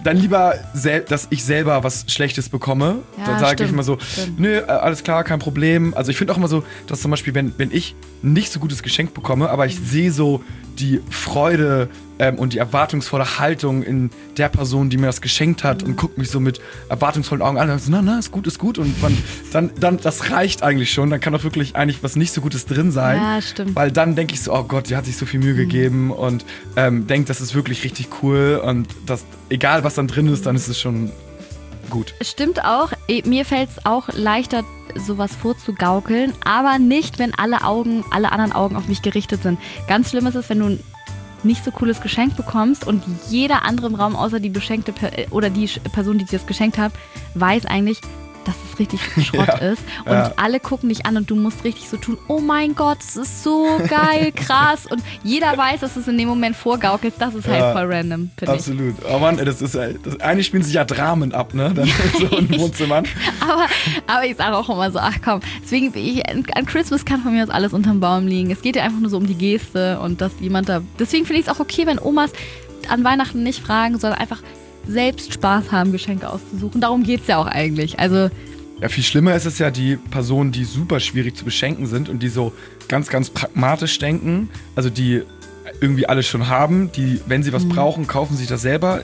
dann lieber, dass ich selber was Schlechtes bekomme. Ja, Dann sage ich immer so, stimmt. nö, alles klar, kein Problem. Also ich finde auch immer so, dass zum Beispiel, wenn ich nicht so gutes Geschenk bekomme, aber ich sehe so die Freude und die erwartungsvolle Haltung in der Person, die mir das geschenkt hat und guckt mich so mit erwartungsvollen Augen an und so, na, ist gut. Und dann das reicht eigentlich schon. Dann kann auch wirklich eigentlich was nicht so Gutes drin sein. Ja, stimmt. Weil dann denke ich so, oh Gott, die hat sich so viel Mühe gegeben und denkt, das ist wirklich richtig cool und das, egal was dann drin ist, dann ist es schon gut. Stimmt auch. Mir fällt es auch leichter, sowas vorzugaukeln, aber nicht, wenn alle anderen Augen auf mich gerichtet sind. Ganz schlimm ist es, wenn du ein nicht so cooles Geschenk bekommst und jeder andere im Raum, außer die beschenkte oder die Person, die dir das geschenkt hat, weiß eigentlich, dass es richtig Schrott ist. Und alle gucken dich an und du musst richtig so tun, oh mein Gott, es ist so geil, krass. Und jeder weiß, dass du es in dem Moment vorgaukelst. Das ist halt voll random, finde ich. Absolut. Oh Mann, eigentlich spielen sich ja Dramen ab, ne? Dann so im Wohnzimmer. aber ich sage auch immer so, ach komm, deswegen an Christmas kann von mir aus alles unterm Baum liegen. Es geht ja einfach nur so um die Geste und dass jemand da. Deswegen finde ich es auch okay, wenn Omas an Weihnachten nicht fragen, sondern einfach selbst Spaß haben, Geschenke auszusuchen. Darum geht es ja auch eigentlich. Also ja, viel schlimmer ist es ja die Personen, die super schwierig zu beschenken sind und die so ganz, ganz pragmatisch denken. Also die irgendwie alles schon haben, die, wenn sie was brauchen, kaufen sich das selber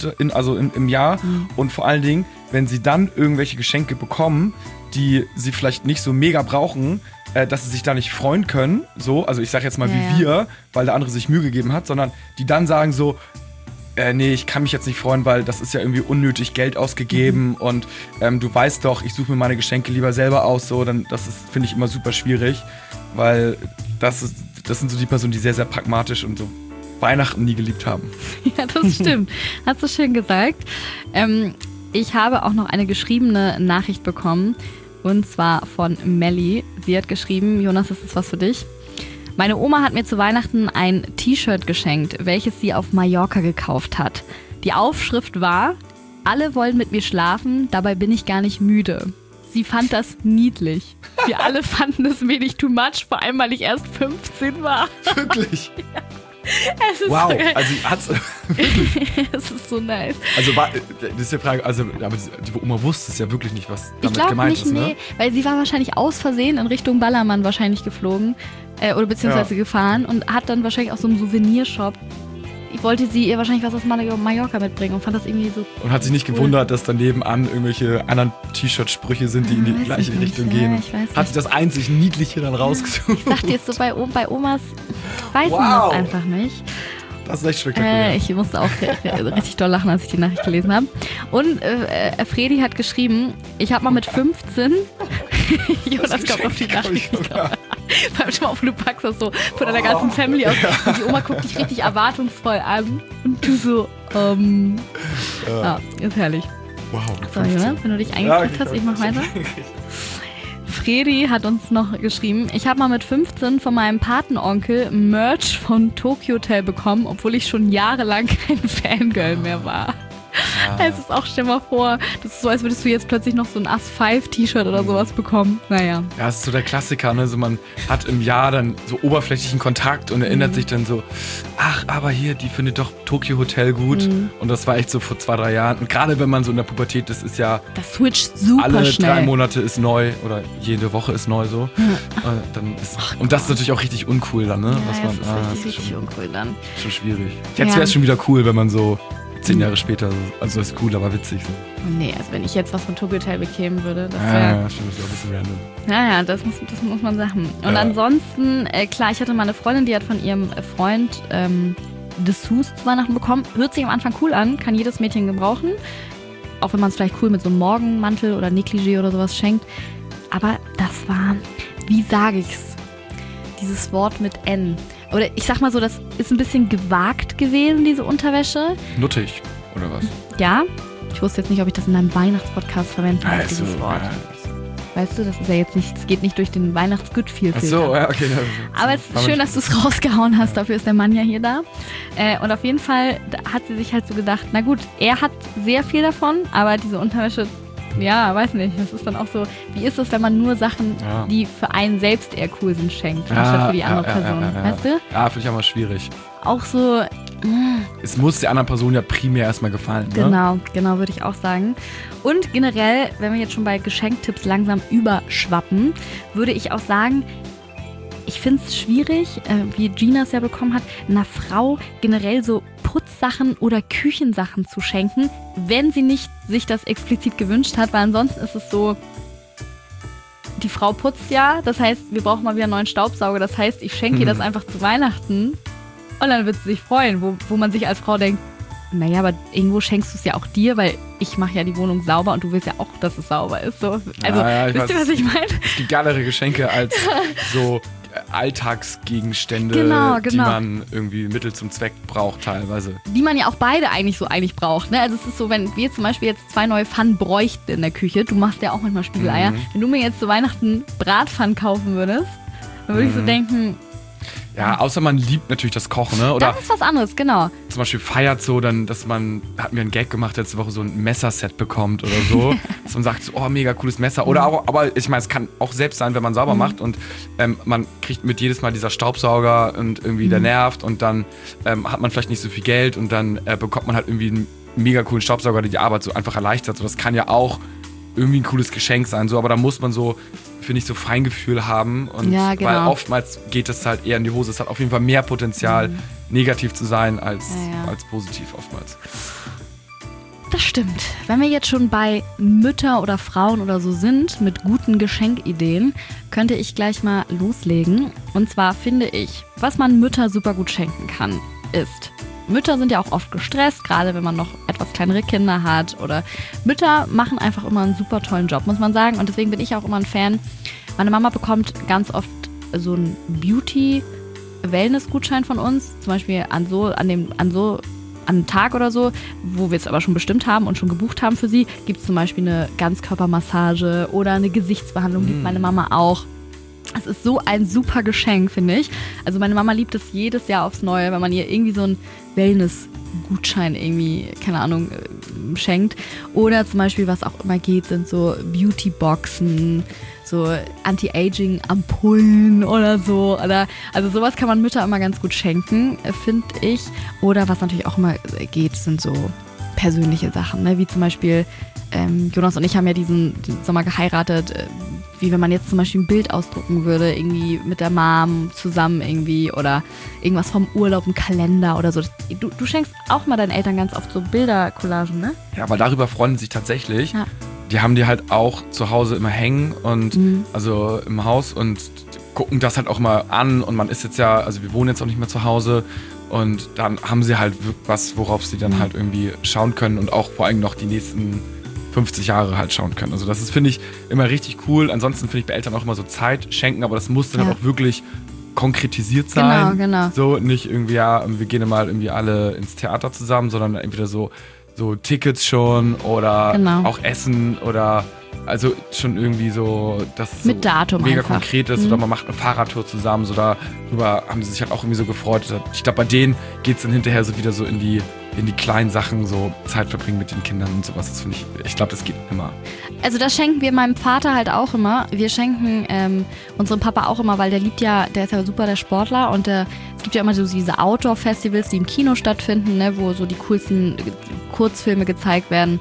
im Jahr. Und vor allen Dingen, wenn sie dann irgendwelche Geschenke bekommen, die sie vielleicht nicht so mega brauchen, dass sie sich da nicht freuen können. So, also ich sage jetzt mal wie wir, weil der andere sich Mühe gegeben hat, sondern die dann sagen so, nee, ich kann mich jetzt nicht freuen, weil das ist ja irgendwie unnötig Geld ausgegeben und du weißt doch, ich suche mir meine Geschenke lieber selber aus, so, dann das ist, finde ich, immer super schwierig, weil das sind so die Personen, die sehr, sehr pragmatisch und so Weihnachten nie geliebt haben. Ja, das stimmt. Hast du schön gesagt. Ich habe auch noch eine geschriebene Nachricht bekommen und zwar von Melli. Sie hat geschrieben, Jonas, das ist was für dich. Meine Oma hat mir zu Weihnachten ein T-Shirt geschenkt, welches sie auf Mallorca gekauft hat. Die Aufschrift war, alle wollen mit mir schlafen, dabei bin ich gar nicht müde. Sie fand das niedlich. Wir alle fanden es wenig too much, vor allem weil ich erst 15 war. Wirklich? Ja. Es ist wow, so geil. also hat's. Es ist so nice. Also das ist die Frage, aber die Oma wusste es ja wirklich nicht, was damit gemeint nicht, ist, ne? Nee, weil sie war wahrscheinlich aus Versehen in Richtung Ballermann wahrscheinlich geflogen oder beziehungsweise gefahren und hat dann wahrscheinlich aus so einem Souvenirshop, wollte sie ihr wahrscheinlich was aus Mallorca mitbringen und fand das irgendwie so und hat sich nicht gewundert, dass dann nebenan irgendwelche anderen T-Shirt-Sprüche sind, die in die gleiche Richtung gehen. Hat sich das einzig Niedliche dann rausgesucht. Ich dachte jetzt so, bei Omas weiß man das einfach nicht. Das ist echt spektakulär. Ich musste auch richtig doll lachen, als ich die Nachricht gelesen habe. Und Fredi hat geschrieben, ich habe mal mit 15 Jonas kommt auf die Nachricht. Vor allem schon mal auf, du packst das so von deiner ganzen Family aus. Und die Oma guckt dich richtig erwartungsvoll an. Und du so, ja, ist herrlich. Wow. So, Jonas, wenn du dich eingeklickt hast, ich mach weiter. Fredi hat uns noch geschrieben, ich habe mal mit 15 von meinem Patenonkel Merch von Tokyo Hotel bekommen, obwohl ich schon jahrelang kein Fangirl mehr war. Es ist auch, stell mal vor, das ist so, als würdest du jetzt plötzlich noch so ein Us5-T-Shirt oder sowas bekommen. Naja. Ja, es ist so der Klassiker, ne? So, man hat im Jahr dann so oberflächlichen Kontakt und erinnert sich dann so, ach, aber hier, die findet doch Tokyo Hotel gut. Und das war echt so vor 2-3 Jahren. Und gerade wenn man so in der Pubertät ist, ist ja... Das switcht super alle schnell. 3 Monate ist neu oder jede Woche ist neu so. Dann ist, und das ist natürlich auch richtig uncool dann, ne? Ja, das ist richtig uncool dann. schon schwierig. Jetzt wäre es schon wieder cool, wenn man so 10 Jahre später, also das ist cool, aber witzig. So. Nee, also wenn ich jetzt was von Tokyo Hotel bekämen würde, das wäre... stimmt, das wäre ein bisschen random. Ja, das muss man sagen. Und ansonsten, klar, ich hatte mal eine Freundin, die hat von ihrem Freund Dessous zu Weihnachten bekommen. Hört sich am Anfang cool an, kann jedes Mädchen gebrauchen. Auch wenn man es vielleicht cool mit so einem Morgenmantel oder Negligé oder sowas schenkt. Aber das war, wie sage ich's? Dieses Wort mit N. Oder ich sag mal so, das ist ein bisschen gewagt gewesen, diese Unterwäsche. Nuttig, oder was? Ja. Ich wusste jetzt nicht, ob ich das in einem Weihnachtspodcast verwenden darf, dieses Wort. Weißt du, das ist ja jetzt nicht, es geht nicht durch den Weihnachtsgoodfeel-Filter. Ach so, ja, okay. Aber es ist schön, dass du es rausgehauen hast, dafür ist der Mann ja hier da. Und auf jeden Fall hat sie sich halt so gedacht, na gut, er hat sehr viel davon, aber diese Unterwäsche, ja, weiß nicht, das ist dann auch so, wie ist es, wenn man nur Sachen, die für einen selbst eher cool sind, schenkt, anstatt für die andere Person, weißt du? Ja, finde ich auch mal schwierig. Auch so, es muss der anderen Person ja primär erstmal gefallen. Ne? Genau, würde ich auch sagen. Und generell, wenn wir jetzt schon bei Geschenktipps langsam überschwappen, würde ich auch sagen, ich finde es schwierig, wie Gina es ja bekommen hat, einer Frau generell so Putzsachen oder Küchensachen zu schenken, wenn sie nicht sich das explizit gewünscht hat, weil ansonsten ist es so, die Frau putzt ja, das heißt, wir brauchen mal wieder einen neuen Staubsauger, das heißt, ich schenke ihr das einfach zu Weihnachten und dann wird sie sich freuen, wo man sich als Frau denkt, naja, aber irgendwo schenkst du es ja auch dir, weil ich mache ja die Wohnung sauber und du willst ja auch, dass es sauber ist. So. Also, wisst ihr, was ich meine? Es gibt geilere Geschenke als so Alltagsgegenstände, die man irgendwie Mittel zum Zweck braucht teilweise. Die man ja auch beide eigentlich braucht. Ne? Also es ist so, wenn wir zum Beispiel jetzt 2 neue Pfannen bräuchten in der Küche, du machst ja auch manchmal Spiegeleier, wenn du mir jetzt zu Weihnachten Bratpfannen kaufen würdest, dann würde ich so denken... Ja, außer man liebt natürlich das Kochen, ne? Oder das ist was anderes, genau. Zum Beispiel feiert so, dann, dass man, hatten wir einen Gag gemacht letzte Woche, so ein Messerset bekommt oder so. Dass man sagt, so, oh, mega cooles Messer. Oder auch, aber ich meine, es kann auch selbst sein, wenn man sauber macht und man kriegt mit jedes Mal dieser Staubsauger und irgendwie der nervt und dann hat man vielleicht nicht so viel Geld und dann bekommt man halt irgendwie einen mega coolen Staubsauger, der die Arbeit so einfach erleichtert. So, das kann ja auch irgendwie ein cooles Geschenk sein, so, aber da muss man so, finde ich, so Feingefühl haben und weil oftmals geht es halt eher in die Hose. Es hat auf jeden Fall mehr Potenzial, negativ zu sein als positiv oftmals. Das stimmt. Wenn wir jetzt schon bei Mütter oder Frauen oder so sind mit guten Geschenkideen, könnte ich gleich mal loslegen. Und zwar finde ich, was man Mütter super gut schenken kann, ist... Mütter sind ja auch oft gestresst, gerade wenn man noch etwas kleinere Kinder hat. Oder Mütter machen einfach immer einen super tollen Job, muss man sagen. Und deswegen bin ich auch immer ein Fan. Meine Mama bekommt ganz oft so einen Beauty-Wellness-Gutschein von uns. Zum Beispiel an einem Tag oder so, wo wir es aber schon bestimmt haben und schon gebucht haben für sie, gibt es zum Beispiel eine Ganzkörpermassage oder eine Gesichtsbehandlung, liebt meine Mama auch. Es ist so ein super Geschenk, finde ich. Also meine Mama liebt es jedes Jahr aufs Neue, wenn man ihr irgendwie so einen Wellness-Gutschein irgendwie, keine Ahnung, schenkt. Oder zum Beispiel, was auch immer geht, sind so Beauty-Boxen, so Anti-Aging-Ampullen oder so. Also sowas kann man Mütter immer ganz gut schenken, finde ich. Oder was natürlich auch immer geht, sind so persönliche Sachen, ne? Wie zum Beispiel Jonas und ich haben ja diesen Sommer geheiratet, wie wenn man jetzt zum Beispiel ein Bild ausdrucken würde, irgendwie mit der Mom zusammen irgendwie oder irgendwas vom Urlaub, ein Kalender oder so. Du schenkst auch mal deinen Eltern ganz oft so Bildercollagen, ne? Ja, weil darüber freuen sie sich tatsächlich. Ja. Die haben die halt auch zu Hause immer hängen und also im Haus und gucken das halt auch mal an und man ist jetzt ja, also wir wohnen jetzt auch nicht mehr zu Hause und dann haben sie halt was, worauf sie dann halt irgendwie schauen können und auch vor allem noch die nächsten 50 Jahre halt schauen können. Also das ist, finde ich, immer richtig cool. Ansonsten finde ich bei Eltern auch immer so Zeit schenken, aber das muss dann halt auch wirklich konkretisiert sein. Genau. So nicht irgendwie, ja, wir gehen mal irgendwie alle ins Theater zusammen, sondern entweder so Tickets schon oder auch Essen oder also schon irgendwie so, dass es mit so Datum mega einfach konkret ist oder man macht eine Fahrradtour zusammen, so darüber haben sie sich halt auch irgendwie so gefreut. Ich glaube, bei denen geht es dann hinterher so wieder so in die kleinen Sachen, so Zeit verbringen mit den Kindern und sowas. Das finde ich glaube, das geht immer. Also das schenken wir meinem Vater halt auch immer. Wir schenken unserem Papa auch immer, weil der ist ja super der Sportler und es gibt ja immer so diese Outdoor-Festivals, die im Kino stattfinden, ne, wo so die coolsten Kurzfilme gezeigt werden.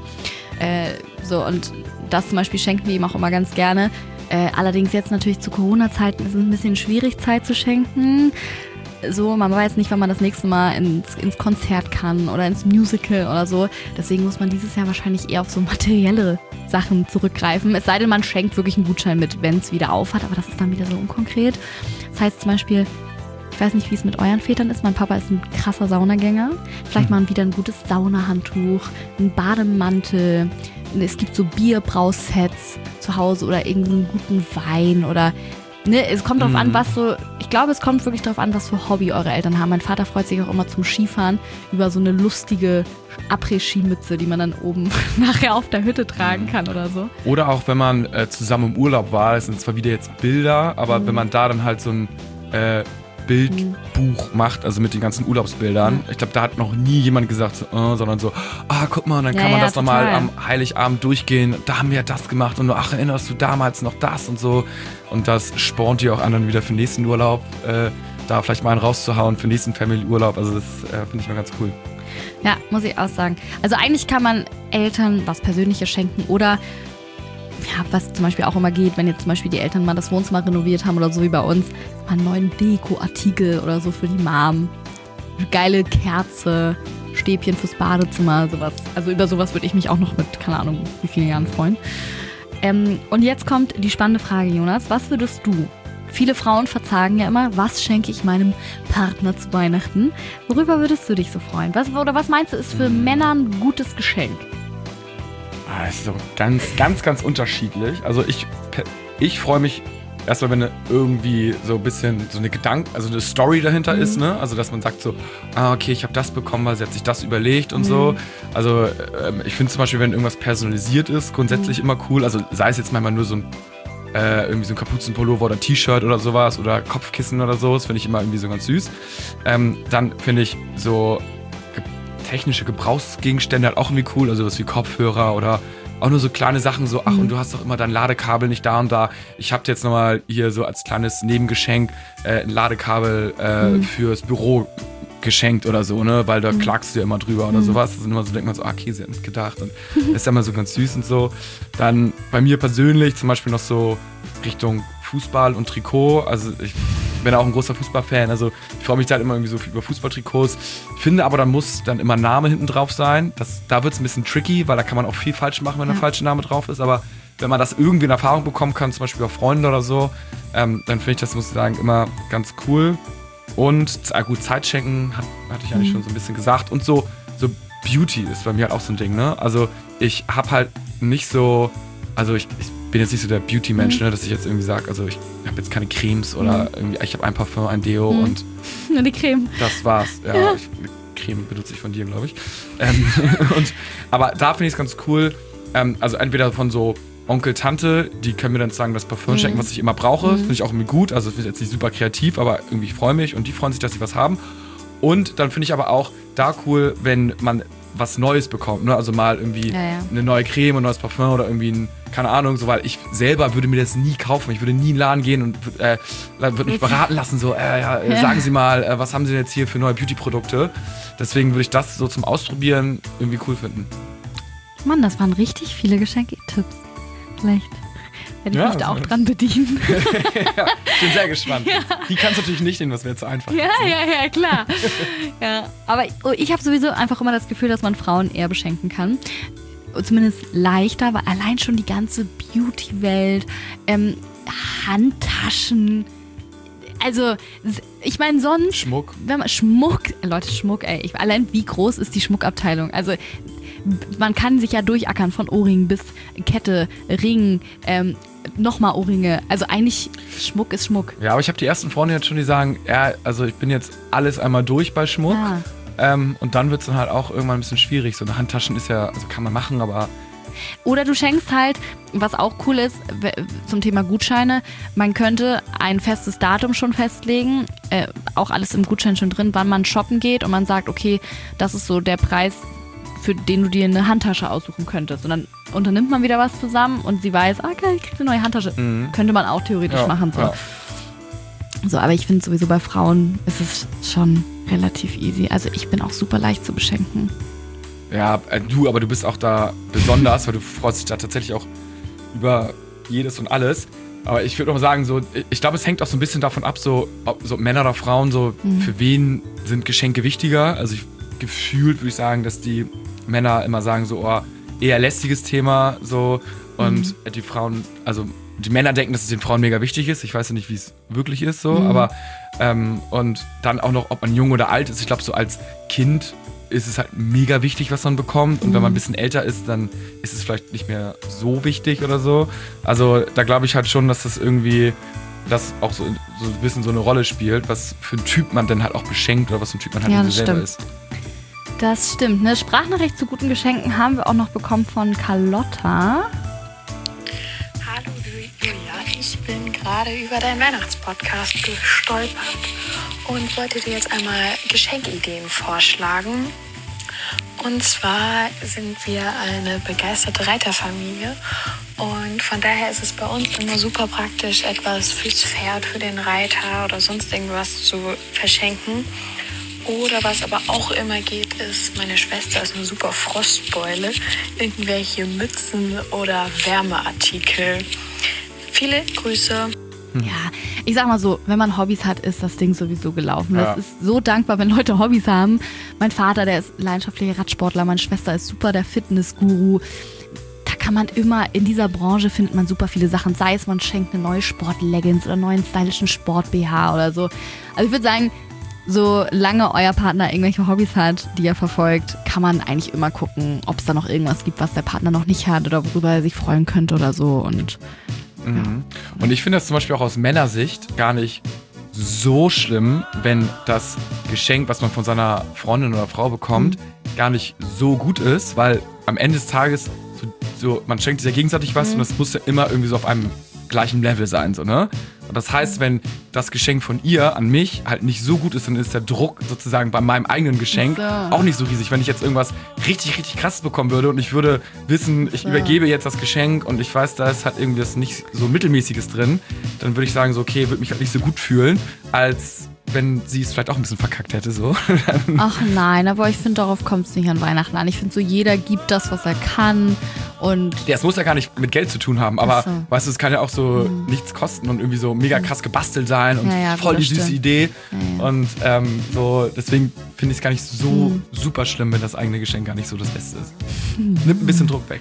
Und das zum Beispiel schenken wir ihm auch immer ganz gerne. Allerdings jetzt natürlich zu Corona-Zeiten ist es ein bisschen schwierig, Zeit zu schenken. So, man weiß nicht, wann man das nächste Mal ins Konzert kann oder ins Musical oder so. Deswegen muss man dieses Jahr wahrscheinlich eher auf so materielle Sachen zurückgreifen. Es sei denn, man schenkt wirklich einen Gutschein mit, wenn es wieder auf hat. Aber das ist dann wieder so unkonkret. Das heißt zum Beispiel, ich weiß nicht, wie es mit euren Vätern ist. Mein Papa ist ein krasser Saunagänger. Vielleicht mal wieder ein gutes Saunahandtuch, ein Bademantel. Es gibt so Bierbrausets zu Hause oder irgendeinen guten Wein oder... Ne, es kommt drauf an, ich glaube, es kommt wirklich drauf an, was für Hobby eure Eltern haben. Mein Vater freut sich auch immer zum Skifahren über so eine lustige Après-Ski-Mütze, die man dann oben nachher auf der Hütte tragen kann oder so. Oder auch, wenn man zusammen im Urlaub war, das sind zwar wieder jetzt Bilder, aber wenn man da dann halt so ein Bildbuch macht, also mit den ganzen Urlaubsbildern. Ich glaube, da hat noch nie jemand gesagt, sondern so, guck mal, und dann kann man das nochmal am Heiligabend durchgehen. Da haben wir das gemacht und ach, erinnerst du damals noch das und so. Und das spornt die auch anderen wieder für den nächsten Urlaub da vielleicht mal einen rauszuhauen für den nächsten Family-Urlaub. Also das finde ich mal ganz cool. Ja, muss ich auch sagen. Also eigentlich kann man Eltern was Persönliches schenken oder ja, was zum Beispiel auch immer geht, wenn jetzt zum Beispiel die Eltern mal das Wohnzimmer renoviert haben oder so wie bei uns, mal einen neuen Deko-Artikel oder so für die Mom. Eine geile Kerze, Stäbchen fürs Badezimmer, sowas. Also über sowas würde ich mich auch noch mit, keine Ahnung, wie vielen Jahren freuen. Und jetzt kommt die spannende Frage, Jonas. Was würdest du? Viele Frauen verzagen ja immer, was schenke ich meinem Partner zu Weihnachten? Worüber würdest du dich so freuen? Was meinst du, ist für Männer ein gutes Geschenk? Das ist so ganz unterschiedlich. Also ich freue mich erstmal, wenn irgendwie so ein bisschen so eine Story dahinter ist, ne? Also dass man sagt so, okay, ich habe das bekommen, weil sie hat sich das überlegt und so. Also ich finde zum Beispiel, wenn irgendwas personalisiert ist, grundsätzlich immer cool. Also sei es jetzt manchmal nur so ein irgendwie so ein Kapuzenpullover oder T-Shirt oder sowas oder Kopfkissen oder so, das finde ich immer irgendwie so ganz süß. Dann finde ich so technische Gebrauchsgegenstände halt auch irgendwie cool, also was wie Kopfhörer oder auch nur so kleine Sachen, so, ach, und du hast doch immer dein Ladekabel nicht da und da. Ich habe dir jetzt nochmal hier so als kleines Nebengeschenk ein Ladekabel fürs Büro geschenkt oder so, ne, weil da klagst du ja immer drüber oder sowas. Das ist immer so, denkt man so, okay, sie hat nicht gedacht und das ist ja immer so ganz süß und so. Dann bei mir persönlich zum Beispiel noch so Richtung Fußball und Trikot, also ich bin auch ein großer Fußballfan, also ich freue mich da halt immer irgendwie so über Fußballtrikots. Ich finde aber, da muss dann immer ein Name hinten drauf sein. Da wird es ein bisschen tricky, weil da kann man auch viel falsch machen, wenn der falsche Name drauf ist, aber wenn man das irgendwie in Erfahrung bekommen kann, zum Beispiel bei Freunden oder so, dann finde ich das, muss ich sagen, immer ganz cool. Und gut, Zeit schenken, hatte ich eigentlich schon so ein bisschen gesagt. Und so Beauty ist bei mir halt auch so ein Ding, ne? Also ich habe halt nicht so, also ich bin jetzt nicht so der Beauty-Mensch, ne, dass ich jetzt irgendwie sage, also ich habe jetzt keine Cremes oder irgendwie, ich habe ein Parfum, ein Deo und nur die Creme. Das war's. Ja, Creme benutze ich von dir, glaube ich. Aber da finde ich es ganz cool, also entweder von so Onkel, Tante, die können mir dann sagen, das Parfum schenken, was ich immer brauche. Finde ich auch irgendwie gut. Also, das ist jetzt nicht super kreativ, aber irgendwie freue mich und die freuen sich, dass sie was haben. Und dann finde ich aber auch da cool, wenn man was Neues bekommt. Ne? Also mal irgendwie eine neue Creme, ein neues Parfum oder irgendwie keine Ahnung, so, weil ich selber würde mir das nie kaufen. Ich würde nie in den Laden gehen und würde mich beraten lassen, so, sagen Sie mal, was haben Sie denn jetzt hier für neue Beauty-Produkte? Deswegen würde ich das so zum Ausprobieren irgendwie cool finden. Mann, das waren richtig viele Geschenke-Tipps. Vielleicht werde ich mich da auch dran bedienen. Ja, ich bin sehr gespannt. Ja. Die kannst du natürlich nicht nehmen, das wäre zu einfach. Ja, klar. Ja, aber ich habe sowieso einfach immer das Gefühl, dass man Frauen eher beschenken kann. Zumindest leichter, weil allein schon die ganze Beauty-Welt, Handtaschen, also ich meine sonst... Schmuck. Schmuck, ey. Allein wie groß ist die Schmuckabteilung? Also man kann sich ja durchackern von Ohrringen bis Kette, Ring, nochmal Ohrringe. Also eigentlich Schmuck ist Schmuck. Ja, aber ich habe die ersten Freunde jetzt schon, die sagen, also ich bin jetzt alles einmal durch bei Schmuck. Und dann wird es dann halt auch irgendwann ein bisschen schwierig. So eine Handtaschen ist ja, also kann man machen, aber... Oder du schenkst halt, was auch cool ist, zum Thema Gutscheine, man könnte ein festes Datum schon festlegen, auch alles im Gutschein schon drin, wann man shoppen geht und man sagt, okay, das ist so der Preis, für den du dir eine Handtasche aussuchen könntest. Und dann unternimmt man wieder was zusammen und sie weiß, okay, ich krieg eine neue Handtasche. Könnte man auch theoretisch machen. So. Ja. So, aber ich finde sowieso bei Frauen ist es schon relativ easy. Also ich bin auch super leicht zu beschenken. Ja, aber du bist auch da besonders, weil du freust dich da tatsächlich auch über jedes und alles. Aber ich würde auch sagen, so, ich glaube, es hängt auch so ein bisschen davon ab, so, ob so Männer oder Frauen, so, für wen sind Geschenke wichtiger? Also gefühlt würde ich sagen, dass die Männer immer sagen, so, eher lästiges Thema, so, und die Frauen, also die Männer denken, dass es den Frauen mega wichtig ist. Ich weiß ja nicht, wie es wirklich ist, so, aber und dann auch noch, ob man jung oder alt ist. Ich glaube, so als Kind ist es halt mega wichtig, was man bekommt. Und wenn man ein bisschen älter ist, dann ist es vielleicht nicht mehr so wichtig oder so. Also da glaube ich halt schon, dass das irgendwie das auch so ein bisschen so eine Rolle spielt, was für ein Typ man dann halt auch beschenkt oder was für ein Typ man halt selber ist. Das stimmt. Eine Sprachnachricht zu guten Geschenken haben wir auch noch bekommen von Carlotta. Hallo Julia, ich bin gerade über deinen Weihnachtspodcast gestolpert und wollte dir jetzt einmal Geschenkideen vorschlagen. Und zwar sind wir eine begeisterte Reiterfamilie Und von daher ist es bei uns immer super praktisch, etwas fürs Pferd, für den Reiter oder sonst irgendwas zu verschenken. Oder was aber auch immer geht, ist, meine Schwester ist eine super Frostbeule. Irgendwelche Mützen oder Wärmeartikel. Viele Grüße. Ja, ich sag mal so, wenn man Hobbys hat, ist das Ding sowieso gelaufen. Ja. Das ist so dankbar, wenn Leute Hobbys haben. Mein Vater, der ist leidenschaftlicher Radsportler, meine Schwester ist super der Fitnessguru. Da kann man immer, in dieser Branche findet man super viele Sachen. Sei es, man schenkt eine neue Sport-Leggings oder einen neuen stylischen Sport-BH oder so. Also ich würde sagen, solange euer Partner irgendwelche Hobbys hat, die er verfolgt, kann man eigentlich immer gucken, ob es da noch irgendwas gibt, was der Partner noch nicht hat oder worüber er sich freuen könnte oder so. Und Und ich finde das zum Beispiel auch aus Männersicht gar nicht so schlimm, wenn das Geschenk, was man von seiner Freundin oder Frau bekommt, gar nicht so gut ist, weil am Ende des Tages man schenkt sich ja gegenseitig was und das muss ja immer irgendwie so auf einem gleichen Level sein, so, ne? Und das heißt, wenn das Geschenk von ihr an mich halt nicht so gut ist, dann ist der Druck sozusagen bei meinem eigenen Geschenk auch nicht so riesig. Wenn ich jetzt irgendwas richtig, richtig krasses bekommen würde und ich würde wissen, ich übergebe jetzt das Geschenk und ich weiß, da ist halt irgendwie das nicht so Mittelmäßiges drin, dann würde ich sagen, so, okay, würde mich halt nicht so gut fühlen, als wenn sie es vielleicht auch ein bisschen verkackt hätte, so. Ach nein, aber ich finde, darauf kommt es nicht an Weihnachten an. Ich finde so, jeder gibt das, was er kann und... Ja, es muss ja gar nicht mit Geld zu tun haben, aber so. Weißt du, es kann ja auch so nichts kosten und irgendwie so mega krass gebastelt sein und voll die süße Idee. Und so, deswegen finde ich es gar nicht so super schlimm, wenn das eigene Geschenk gar nicht so das Beste ist. Nimmt ein bisschen Druck weg.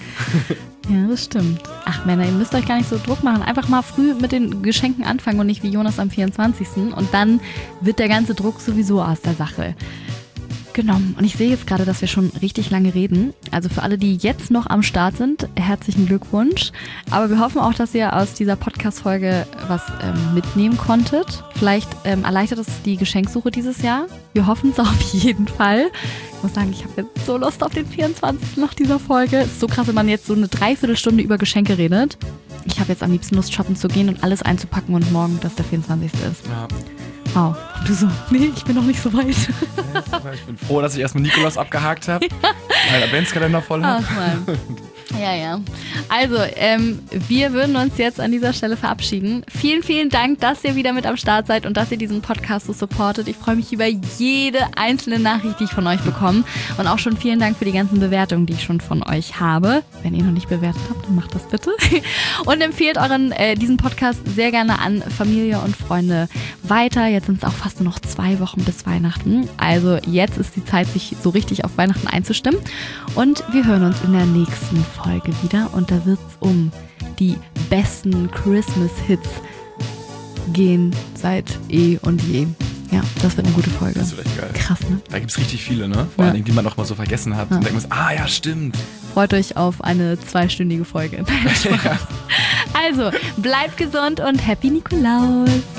Ja, das stimmt. Ach Männer, ihr müsst euch gar nicht so Druck machen. Einfach mal früh mit den Geschenken anfangen und nicht wie Jonas am 24. Und dann wird der ganze Druck sowieso aus der Sache genommen. Und ich sehe jetzt gerade, dass wir schon richtig lange reden. Also für alle, die jetzt noch am Start sind, herzlichen Glückwunsch. Aber wir hoffen auch, dass ihr aus dieser Podcast-Folge was mitnehmen konntet. Vielleicht erleichtert es die Geschenksuche dieses Jahr. Wir hoffen es auf jeden Fall. Ich muss sagen, ich habe jetzt so Lust auf den 24. nach dieser Folge. Es ist so krass, wenn man jetzt so eine Dreiviertelstunde über Geschenke redet. Ich habe jetzt am liebsten Lust, shoppen zu gehen und alles einzupacken und morgen, dass der 24. ist. Ja. Wow. Und du so, nee, ich bin noch nicht so weit. Ich bin froh, dass ich erstmal Nikolaus abgehakt habe. Mein Adventskalender voll habe. Ach Mann. Ja. Also, wir würden uns jetzt an dieser Stelle verabschieden. Vielen, vielen Dank, dass ihr wieder mit am Start seid und dass ihr diesen Podcast so supportet. Ich freue mich über jede einzelne Nachricht, die ich von euch bekomme. Und auch schon vielen Dank für die ganzen Bewertungen, die ich schon von euch habe. Wenn ihr noch nicht bewertet habt, dann macht das bitte. Und empfehlt diesen Podcast sehr gerne an Familie und Freunde weiter. Jetzt sind es auch fast nur noch 2 Wochen bis Weihnachten. Also jetzt ist die Zeit, sich so richtig auf Weihnachten einzustimmen. Und wir hören uns in der nächsten Folge wieder. Und da wird es um die besten Christmas-Hits gehen seit eh und je. Ja, das wird eine gute Folge. Das wird echt geil. Krass, ne? Da gibt es richtig viele, ne? Vor allen Dingen, die man noch mal so vergessen hat. Ja. Und denkt man so, ja, stimmt. Freut euch auf eine 2-stündige Folge. Also, bleibt gesund und Happy Nikolaus!